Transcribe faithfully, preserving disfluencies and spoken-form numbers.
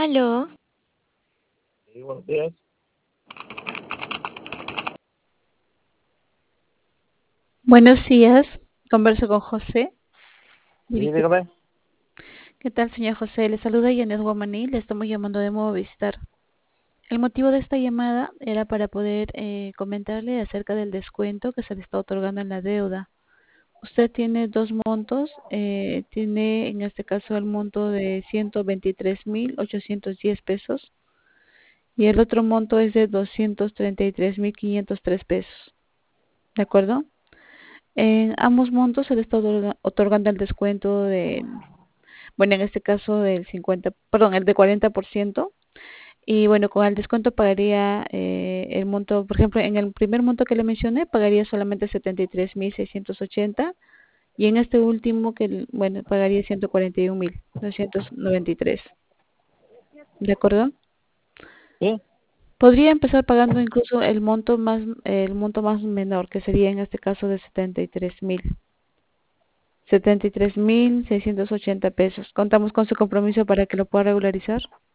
Aló, Sí, buenos días. Buenos días, converso con José. Sí, Dirige- dígame. ¿Qué tal, señor José? Le saluda Janet Guamaní, le estamos llamando de Movistar. El motivo de esta llamada era para poder eh, comentarle acerca del descuento que se le está otorgando en la deuda. Usted tiene dos montos, eh, tiene en este caso el monto de ciento veintitrés mil ochocientos diez pesos y el otro monto es de doscientos treinta y tres mil quinientos tres pesos, ¿de acuerdo? En ambos montos se le está otorga- otorgando el descuento de, bueno, en este caso del cincuenta, perdón, el de cuarenta por ciento. Y bueno, con el descuento pagaría eh, el monto, por ejemplo, en el primer monto que le mencioné, pagaría solamente setenta y tres mil seiscientos ochenta y en este último, que bueno, pagaría ciento cuarenta y un mil doscientos noventa y tres. ¿De acuerdo? Sí, Podría empezar pagando incluso el monto más, el monto más menor, que sería en este caso de setenta y tres mil. setenta y tres mil seiscientos ochenta pesos. Contamos con su compromiso para que lo pueda regularizar.